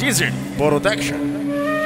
ديزل برودكشن.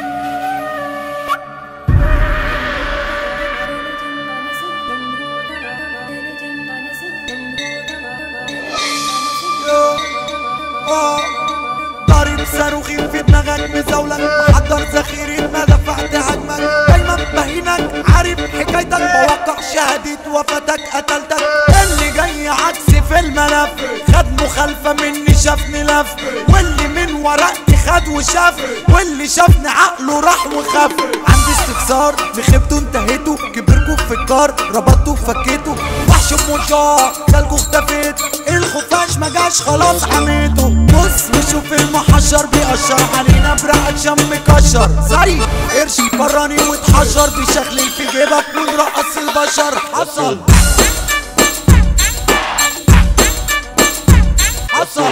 ضارب صاروخي في دماغك مزاولك، محضر ذخيرة ما دفعت هجمك، دايما بهينك عارف حكايتك، بوقع شهادة وفاتك قتلتك. اللي جاي عكسي في الملف خد مخالفة مني شافني لف، واللي من ورقتي خد وشاف، واللي شافني عقله راح وخاف. عندي استفسار بخيبته انتهيته، كبركوا في الكار ربطته فكيته، وحش بمنشار جالكوا اختفيت، الخفاش مجاش خلاص عميته. بص وشوف المحشر بيقشر علينا برقة شم مكشر، زي قرش براني واتحشر بيشخلل في جيبك ونرقص البشر. حصل حصل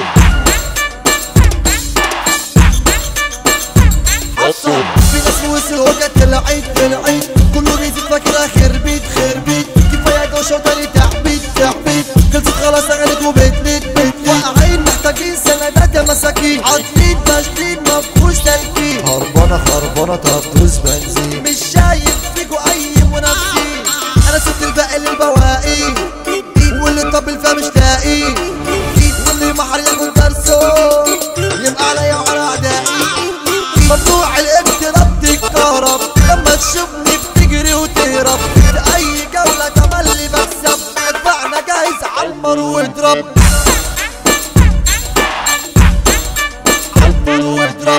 حصل في ناس وصل وجت طلعت كله نزل فاكرها خربيت كفايه جوشه وتاني تعبيت خلصت خلاص اغانيك وبتلت واقعين محتاجين سندات يا مساكين، عاطلين تشديد مفهوش تلكين، هربانه خربانه تفوز بنزين، مش شايف فيكوا اي منافسين. انا سبت الباقي للبواقي واللي طبل فيها مش لاقي، واللي محر ياخد درسه يبقى عليا وعلى اعدائي. ممنوع الاقتراب تتكهرب، لما تشوفني بتجري وتهرب، في اي جولة تملي بكسب، ادفعنا جاهز عالمر واضرب عالمر واضرب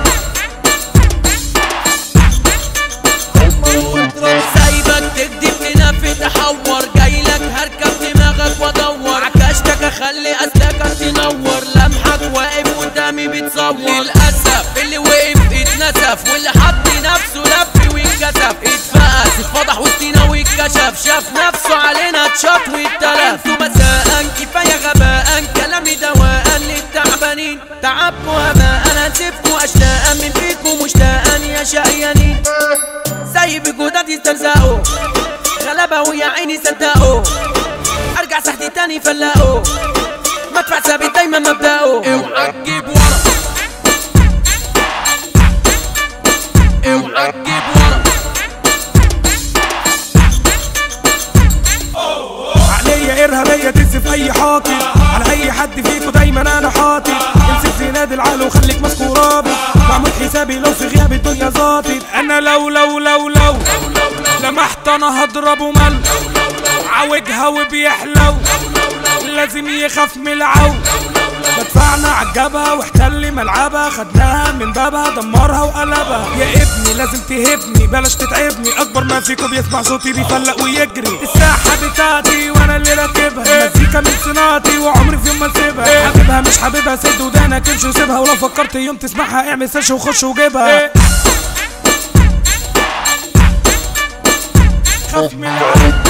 عالمر واضرب. سايبك تكدب هنا في تحور، جايلك هركب دماغك وادور، عكاشتك اخلي اسلاكك تنور، لمحك واقف قدامي بتصور. للاسف اللي وقف اتنسف، واللي حط نفسه لف واتكسف، اتفقس اتفضح وسطينا واتكشف، شاف نفسه علينا اتشاف واتلف. انتوا مساء كفايه غباء، كلامي دواء للتعبانين، تعبوا هباء انا سيبكوا اشلاء، من فيكوا مشتاقا يا شقيانين. سايب جودات يستلزقوا غلبة ويا عيني صدقوا، ارجع صحتي تاني فلاقوا، مدفع ثابت دايما مبدأه. اوعى تجيب ورا اوعى تجيب ورا، عقلية إرهابية تنسف أي حاكم، على أي حد فيكوا دايما أنا حاطط، امسك زناد العقل وخليك مسكو رابط، معمول حسابي لو في غياب الدنيا ظابط. أنا لو لمحت أنا هضربه مل، عوجها وبيحلو لازم يخاف من العو، مدفعنا عالجبهة واحتل ملعبها، خدناها من بابها دمرها وقلبها. يا ابني لازم تهبني بلاش تتعبني، اكبر ما فيكم بيسمع صوتي بيفلق ويجري، الساحة بتاعتي وانا اللي راكبها، مزيكا من صناعتي وعمري في يوم ما اسيبها، حبيبها مش حبيبها سد ودانك امشي وسيبها، ولو فكرت يوم تسمعها اعمل سيرش وخش وجيبها. خاف من العود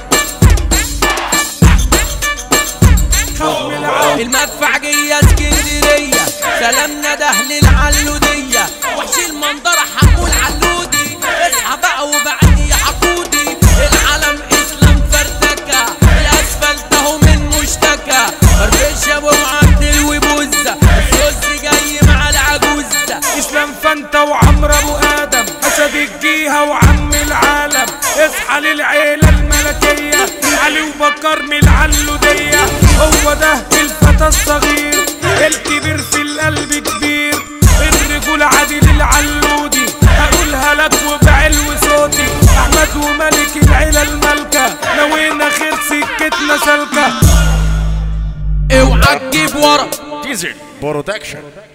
المدفع جاية اسكندرية، سلامنا ده للعلودية، وحش المنظرة حمول علودي، اصحى بقى وبعدي يا حقودي، العالم اسلام فرتكة، الاسفلت اهو من مشتكى، فرفش ابو معدل وبوزة، السوس جاي مع العجوزة، اسلام فانتا وعمرو ابو ادم، اسد الجيهة وعم العالم، اصحى للعيلة الملكية، علي وبكر من العلودية، هو ده الفتى الصغير الكبير في القلب كبير، الرجول عادل العلودي، هقولها لك وبعلو صوتي، احمد وملك العيلة الملكة، نوينا خير سكتنا سلكة. اوعى تجيب ورا ديزل برودكشن.